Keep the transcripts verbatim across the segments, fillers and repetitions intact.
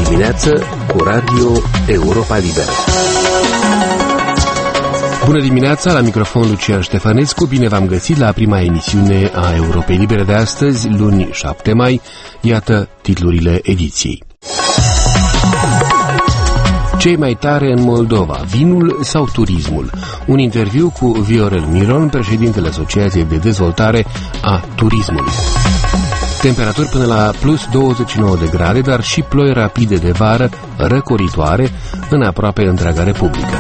dimineață cu Radio Europa Liberă. Bună dimineața, la microfon Lucian Ștefănescu, bine v-am găsit la prima emisiune a Europei Libere de astăzi, luni șapte mai, iată titlurile ediției. Cei mai tare în Moldova, vinul sau turismul? Un interviu cu Viorel Miron, președintele Asociației de Dezvoltare a Turismului. Temperaturi până la plus douăzeci și nouă de grade, dar și ploi rapide de vară, răcoritoare, în aproape întreaga Republică.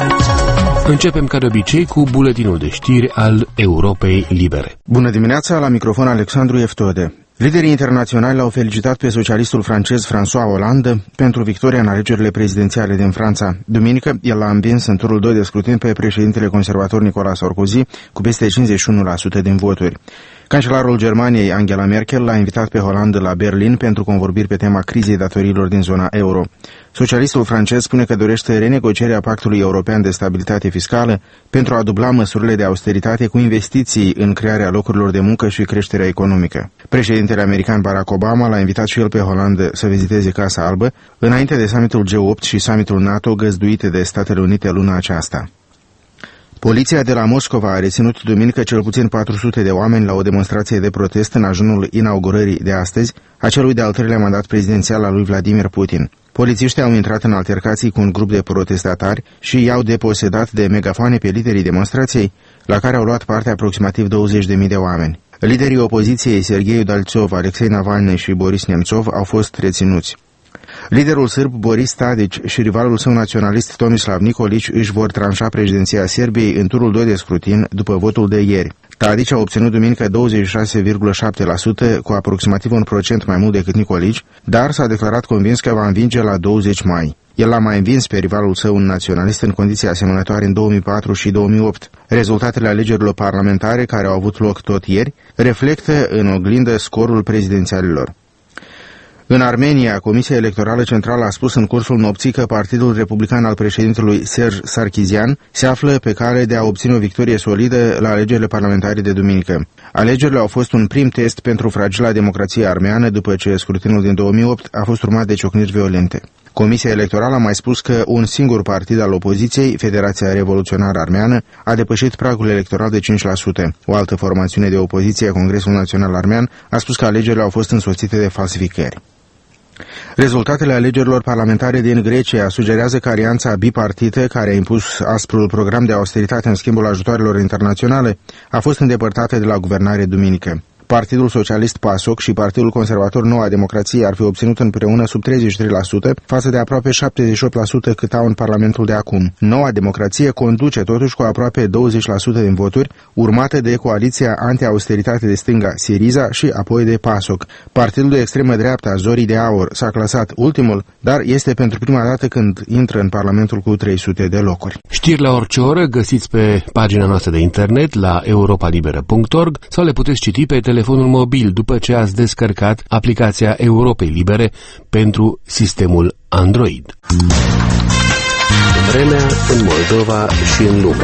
Începem ca de obicei cu buletinul de știri al Europei Libere. Bună dimineața, la microfon Alexandru Eftode. Liderii internaționali l-au felicitat pe socialistul francez François Hollande pentru victoria în alegerile prezidențiale din Franța. Duminică, el a învins în turul doi de scrutin pe președintele conservator Nicolas Sarkozy cu peste cincizeci și unu la sută din voturi. Cancelarul Germaniei Angela Merkel l-a invitat pe Hollande la Berlin pentru convorbiri pe tema crizei datoriilor din zona euro. Socialistul francez spune că dorește renegocierea Pactului European de Stabilitate Fiscală pentru a dubla măsurile de austeritate cu investiții în crearea locurilor de muncă și creșterea economică. Președintele american Barack Obama l-a invitat și el pe Hollande să viziteze Casa Albă, înainte de summitul G opt și summitul NATO găzduite de Statele Unite luna aceasta. Poliția de la Moscova a reținut duminică cel puțin patru sute de oameni la o demonstrație de protest în ajunul inaugurării de astăzi a celui de-al treilea mandat prezidențial al lui Vladimir Putin. Polițiștii au intrat în altercații cu un grup de protestatari și i-au deposedat de megafoane pe liderii demonstrației, la care au luat parte aproximativ douăzeci de mii de oameni. Liderii opoziției Serghei Udaltsov, Alexei Navalny și Boris Nemtsov au fost reținuți. Liderul sârb Boris Tadić și rivalul său naționalist Tomislav Nikolić își vor tranșa președinția Serbiei în turul doi de scrutin după votul de ieri. Tadić a obținut duminică douăzeci și șase virgulă șapte la sută, cu aproximativ un procent mai mult decât Nikolić, dar s-a declarat convins că va învinge la douăzeci mai. El l-a mai învins pe rivalul său naționalist în condiții asemănătoare în două mii patru și două mii opt. Rezultatele alegerilor parlamentare, care au avut loc tot ieri, reflectă în oglindă scorul prezidențialilor. În Armenia, Comisia Electorală Centrală a spus în cursul nopții că Partidul Republican al președintelui Serge Sarkisian se află pe cale de a obține o victorie solidă la alegerile parlamentare de duminică. Alegerile au fost un prim test pentru fragila democrație armeană după ce scrutinul din două mii opt a fost urmat de ciocniri violente. Comisia Electorală a mai spus că un singur partid al opoziției, Federația Revoluționară Armeană, a depășit pragul electoral de cinci la sută. O altă formațiune de opoziție, Congresul Național Armean, a spus că alegerile au fost însoțite de falsificări. Rezultatele alegerilor parlamentare din Grecia sugerează că alianța bipartită, care a impus asprul program de austeritate în schimbul ajutoarelor internaționale, a fost îndepărtată de la guvernare duminică. Partidul Socialist PASOK și Partidul Conservator Noua Democrație ar fi obținut împreună sub treizeci și trei la sută față de aproape șaptezeci și opt la sută cât au în Parlamentul de acum. Noua Democrație conduce totuși cu aproape douăzeci la sută din voturi, urmată de coaliția anti-austeritate de stânga Syriza și apoi de PASOK. Partidul de extremă dreapta Zorii de Aur s-a clasat ultimul, dar este pentru prima dată când intră în Parlamentul cu trei sute de locuri. Știri la orice oră găsiți pe pagina noastră de internet la europa liberă punct org sau le puteți citi pe telefonul mobil după ce ați descărcat aplicația Europei Libere pentru sistemul Android. Vremea în Moldova și în lume.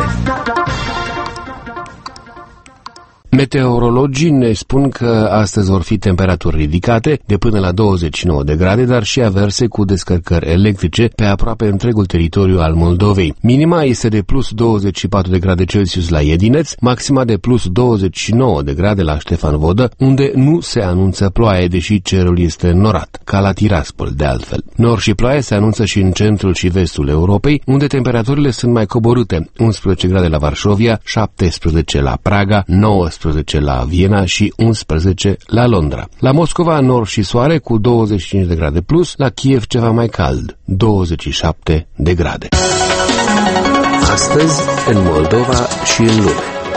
Meteorologii ne spun că astăzi vor fi temperaturi ridicate de până la douăzeci și nouă de grade, dar și averse cu descărcări electrice pe aproape întregul teritoriu al Moldovei. Minima este de plus douăzeci și patru de grade Celsius la Iedineț, maxima de plus douăzeci și nouă de grade la Ștefan Vodă, unde nu se anunță ploaie, deși cerul este înnorat, ca la Tiraspol de altfel. Nor și ploaie se anunță și în centrul și vestul Europei, unde temperaturile sunt mai coborâte, unsprezece grade la Varșovia, șaptesprezece la Praga, nouăsprezece la Viena și unsprezece la Londra. La Moscova, nor și soare cu douăzeci și cinci de grade plus, la Kiev ceva mai cald, douăzeci și șapte de grade. Astăzi, în Moldova și în lume.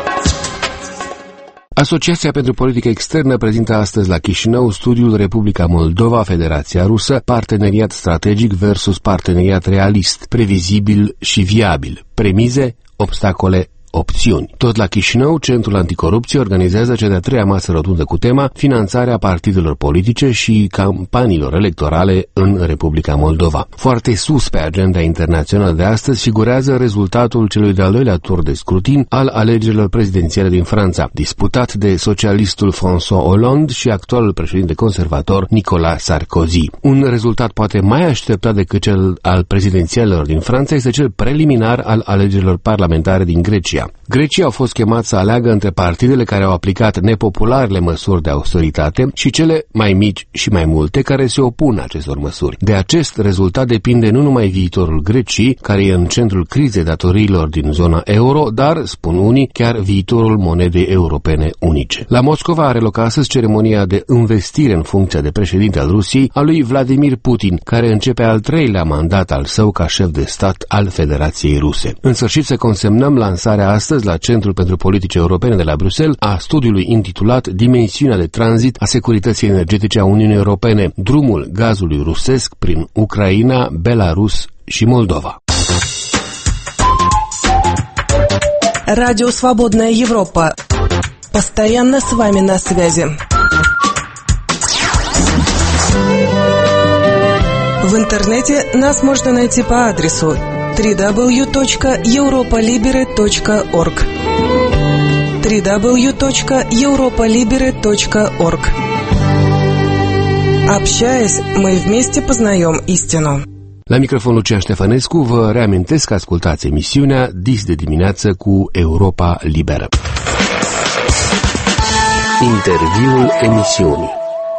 Asociația pentru Politică Externă prezintă astăzi la Chișinău studiul Republica Moldova, Federația Rusă, parteneriat strategic versus parteneriat realist, previzibil și viabil, premize, obstacole, opțiuni. Tot la Chișinău, Centrul Anticorupție organizează cea de-a treia masă rotundă cu tema finanțarea partidelor politice și campaniilor electorale în Republica Moldova. Foarte sus pe agenda internațională de astăzi figurează rezultatul celui de-al doilea tur de scrutin al alegerilor prezidențiale din Franța, disputat de socialistul François Hollande și actualul președinte conservator Nicolas Sarkozy. Un rezultat poate mai așteptat decât cel al prezidențialelor din Franța este cel preliminar al alegerilor parlamentare din Grecia. Grecii au fost chemați să aleagă între partidele care au aplicat nepopularele măsuri de austeritate și cele mai mici și mai multe care se opun acestor măsuri. De acest rezultat depinde nu numai viitorul Greciei, care e în centrul crizei datoriilor din zona euro, dar, spun unii, chiar viitorul monedei europene unice. La Moscova are loc astăzi ceremonia de învestire în funcția de președinte al Rusiei a lui Vladimir Putin, care începe al treilea mandat al său ca șef de stat al Federației Ruse. În sfârșit să consemnăm lansarea astăzi la Centrul pentru Politici Europene de la Bruxelles a studiului intitulat Dimensiunea de tranzit a securității energetice a Uniunii Europene, drumul gazului rusesc prin Ucraina, Belarus și Moldova. Радио «Свободная Европа». Постоянно с вами на связи. В интернете нас можно найти по адресу дабл ю дабл ю дабл ю точка европа либере точка орг дабл ю дабл ю дабл ю точка европа либере точка орг. Общаясь, мы вместе познаем истину. La microfon Lucian Ștefănescu vă reamintesc că ascultați emisiunea Dis de dimineață cu Europa Liberă. Interviul emisiunii.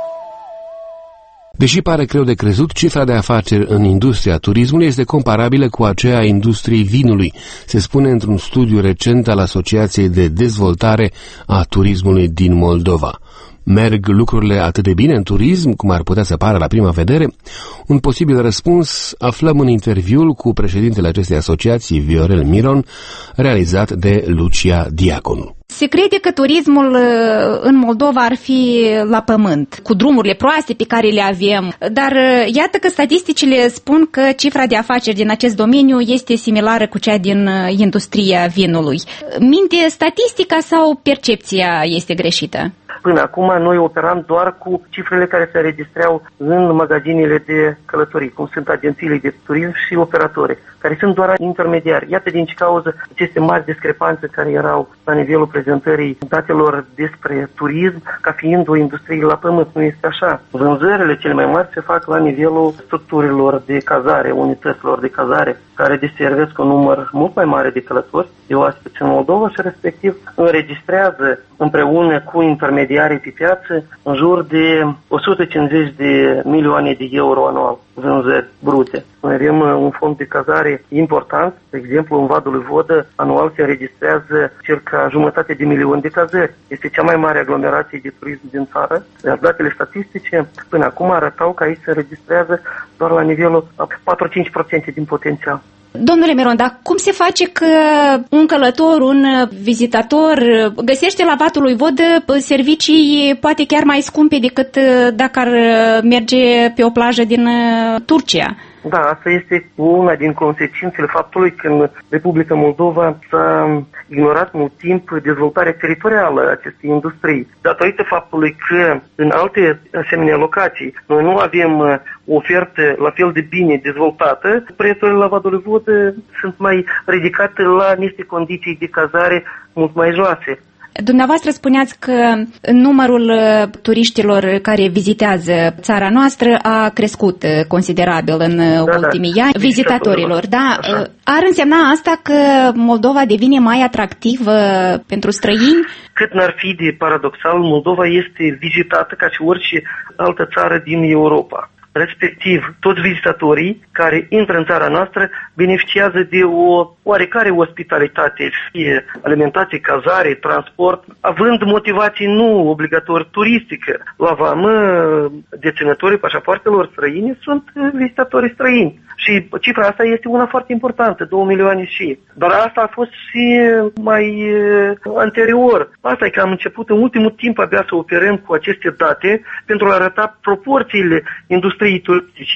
Deși pare greu de crezut, cifra de afaceri în industria turismului este comparabilă cu aceea a industriei vinului, se spune într-un studiu recent al Asociației de Dezvoltare a Turismului din Moldova. Merg lucrurile atât de bine în turism, cum ar putea să pară la prima vedere? Un posibil răspuns aflăm în interviul cu președintele acestei asociații, Viorel Miron, realizat de Lucia Diaconu. Se crede că turismul în Moldova ar fi la pământ, cu drumurile proaste pe care le avem, dar iată că statisticile spun că cifra de afaceri din acest domeniu este similară cu cea din industria vinului. Minte statistica sau percepția este greșită? Până acum noi operam doar cu cifrele care se înregistreau în magazinele de călătorii, cum sunt agențiile de turism și operatori, care sunt doar intermediari. Iată din ce cauză aceste mari discrepanțe care erau la nivelul prezentării datelor despre turism ca fiind o industrie la pământ. Nu este așa. Vânzările cele mai mari se fac la nivelul structurilor de cazare, unităților de cazare, care deservesc un număr mult mai mare de călători, de oaspeți în Moldova și respectiv înregistrează împreună cu intermediarii pe piață în jur de o sută cincizeci de milioane de euro anual vânzări brute. Noi avem un fond de cazare important, de exemplu în Vadul Vodă anual se înregistrează circa jumătate de milion de cazări. Este cea mai mare aglomerație de turism din țară. Iar datele statistice până acum arătau că aici se înregistrează doar la nivelul patru-cinci la sută din potențial. Domnule Miron, dar cum se face că un călător, un vizitator găsește la Vatul lui Vodă servicii poate chiar mai scumpe decât dacă ar merge pe o plajă din Turcia? Da, asta este una din consecințele faptului că în Republica Moldova s-a ignorat mult timp dezvoltarea teritorială a acestei industrii. Datorită faptului că în alte asemenea locații noi nu avem o ofertă la fel de bine dezvoltată, prețurile la Vadul Vodă sunt mai ridicate la niște condiții de cazare mult mai joase. Dumneavoastră spuneați că numărul turiștilor care vizitează țara noastră a crescut considerabil în da, ultimii da. ani, vizitatorilor. Da? Ar însemna asta că Moldova devine mai atractivă pentru străini? Cât n-ar fi de paradoxal, Moldova este vizitată ca și orice altă țară din Europa. Respectiv, toți vizitatorii care intră în țara noastră beneficiază de o oarecare ospitalitate, fie alimentație, cazare, transport, având motivații nu obligatorii turistică. La vamă, deținătorii pașapoartelor străine sunt vizitatorii străini. Și cifra asta este una foarte importantă, două milioane și. Dar asta a fost și mai anterior. Asta e că am început în ultimul timp abia să operăm cu aceste date pentru a arăta proporțiile industriei turistice.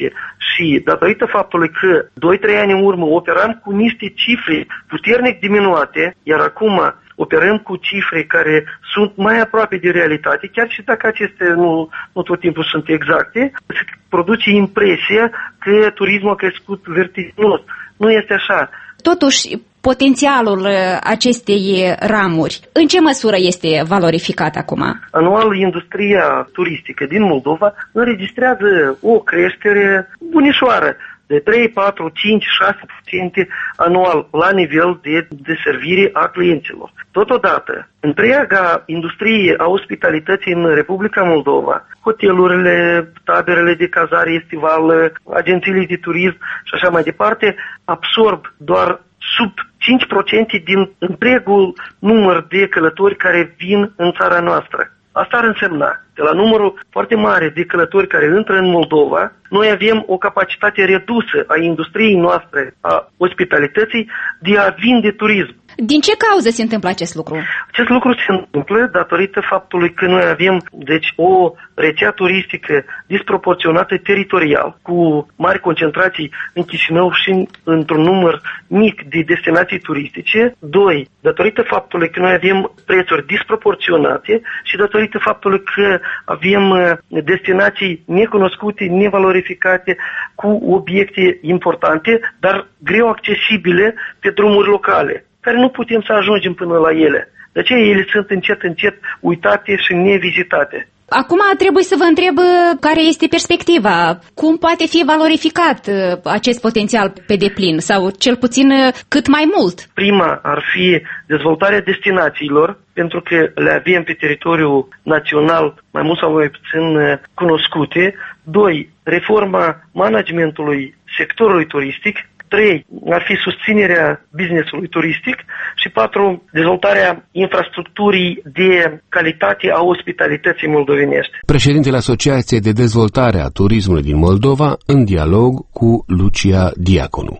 și datorită faptului că doi trei ani în urmă operam cu niște cifre puternic diminuate, iar acum operăm cu cifre care sunt mai aproape de realitate, chiar și dacă acestea nu, nu tot timpul sunt exacte, se produce impresia că turismul a crescut vertiginos. Nu este așa. Totuși, potențialul acestei ramuri, în ce măsură este valorificat acum? Anual, industria turistică din Moldova înregistrează o creștere bunișoară de trei, patru, cinci, șase la sută anual la nivel de deservire a clienților. Totodată, întreaga industrie a ospitalității în Republica Moldova, hotelurile, taberele de cazare estival, agențiile de turism și așa mai departe, absorb doar sub cinci la sută din întregul număr de călători care vin în țara noastră. Asta ar însemna că la numărul foarte mare de călători care intră în Moldova, noi avem o capacitate redusă a industriei noastre, a ospitalității, de a vinde turism. Din ce cauză se întâmplă acest lucru? Acest lucru se întâmplă datorită faptului că noi avem deci, o rețea turistică disproporționată teritorial, cu mari concentrații în Chișinău și într-un număr mic de destinații turistice. Doi, datorită faptului că noi avem prețuri disproporționate și datorită faptului că avem destinații necunoscute, nevalorificate, cu obiecte importante, dar greu accesibile pe drumuri locale, care nu putem să ajungem până la ele. De aceea ele sunt încet, încet uitate și nevizitate. Acum trebuie să vă întreb care este perspectiva. Cum poate fi valorificat acest potențial pe deplin sau cel puțin cât mai mult? Prima ar fi dezvoltarea destinațiilor, pentru că le avem pe teritoriul național mai mult sau mai puțin cunoscute. Doi, reforma managementului sectorului turistic. Trei, ar fi susținerea business-ului turistic și patru, dezvoltarea infrastructurii de calitate a ospitalității moldovenești. Președintele Asociației de Dezvoltare a Turismului din Moldova, în dialog cu Lucia Diaconu.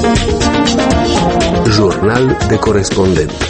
Jurnal de corespondent.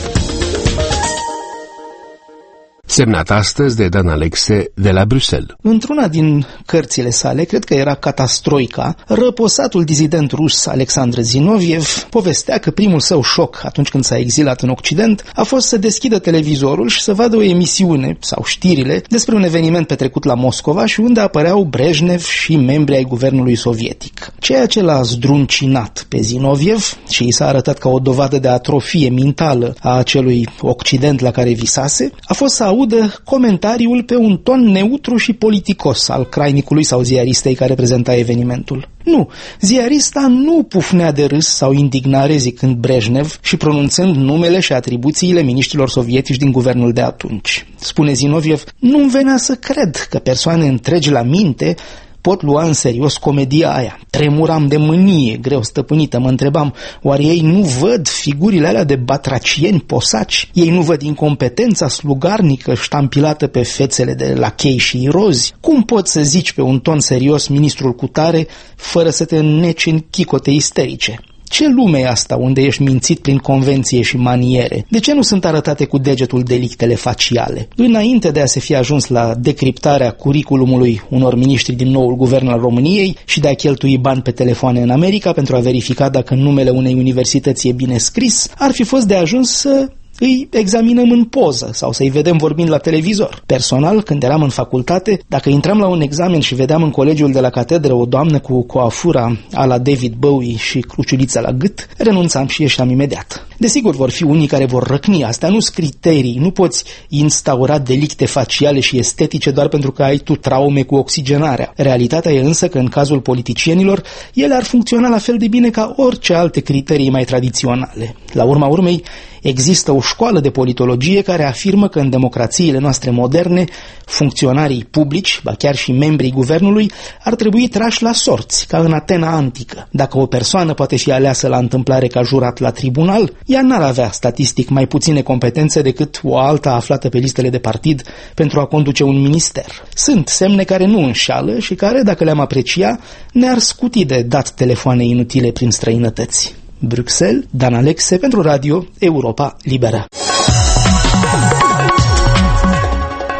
Semnat astăzi de Dan Alexe de la Bruxelles. Într-una din cărțile sale, cred că era Catastroica, răposatul dizident rus Alexandru Zinoviev povestea că primul său șoc atunci când s-a exilat în Occident a fost să deschidă televizorul și să vadă o emisiune sau știrile despre un eveniment petrecut la Moscova și unde apăreau Brejnev și membri ai guvernului sovietic. Ceea ce l-a zdruncinat pe Zinoviev și i s-a arătat ca o dovadă de atrofie mentală a acelui Occident la care visase, a fost să audă comentariul pe un ton neutru și politicos al crainicului sau ziaristei care prezenta evenimentul. Nu, ziarista nu pufnea de râs sau indignare zicând Brejnev și pronunțând numele și atribuțiile miniștrilor sovietici din guvernul de atunci. Spune Zinoviev, nu-mi venea să cred că persoane întregi la minte pot lua în serios comedia aia. Tremuram de mânie, greu stăpânită, mă întrebam, oare ei nu văd figurile alea de batracieni posaci? Ei nu văd incompetența slugarnică ștampilată pe fețele de lachei și irozi? Cum poți să zici pe un ton serios ministrul cutare fără să te înneci în chicote isterice? Ce lume e asta unde ești mințit prin convenție și maniere? De ce nu sunt arătate cu degetul delictele faciale? Înainte de a se fi ajuns la decriptarea curiculumului unor miniștri din noul guvern al României și de a cheltui bani pe telefoane în America pentru a verifica dacă numele unei universități e bine scris, ar fi fost de ajuns să îi examinăm în poză sau să-i vedem vorbind la televizor. Personal, când eram în facultate, dacă intram la un examen și vedeam în colegiul de la catedră o doamnă cu coafura a la David Bowie și cruciulița la gât, renunțam și ieșeam imediat. Desigur, vor fi unii care vor răcni, astea nu sunt criterii, nu poți instaura delicte faciale și estetice doar pentru că ai tu traume cu oxigenarea. Realitatea e însă că în cazul politicienilor, ele ar funcționa la fel de bine ca orice alte criterii mai tradiționale. La urma urmei, există o școală de politologie care afirmă că în democrațiile noastre moderne, funcționarii publici, ba chiar și membrii guvernului, ar trebui trași la sorți, ca în Atena antică. Dacă o persoană poate fi aleasă la întâmplare ca jurat la tribunal, ea n-ar avea statistic mai puține competențe decât o alta aflată pe listele de partid pentru a conduce un minister. Sunt semne care nu înșeală și care, dacă le-am aprecia, ne-ar scuti de dat telefoane inutile prin străinătăți. Bruxelles, Dan Alexe pentru Radio Europa Liberă.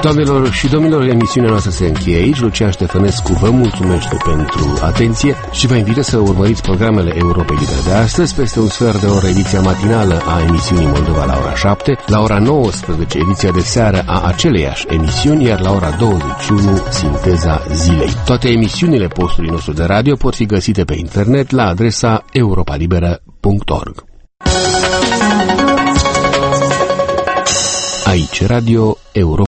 Doamnelor și domnilor, emisiunea noastră se încheie aici. Lucian Ștefănescu vă mulțumește pentru atenție și vă invită să urmăriți programele Europei Libere de astăzi. Peste un sfert de oră, ediția matinală a emisiunii Moldova la ora șapte, la ora nouăsprezece, ediția de seară a aceleiași emisiuni, iar la ora douăzeci și unu, sinteza zilei. Toate emisiunile postului nostru de radio pot fi găsite pe internet la adresa europa liberă punct org. Aici Radio Europa.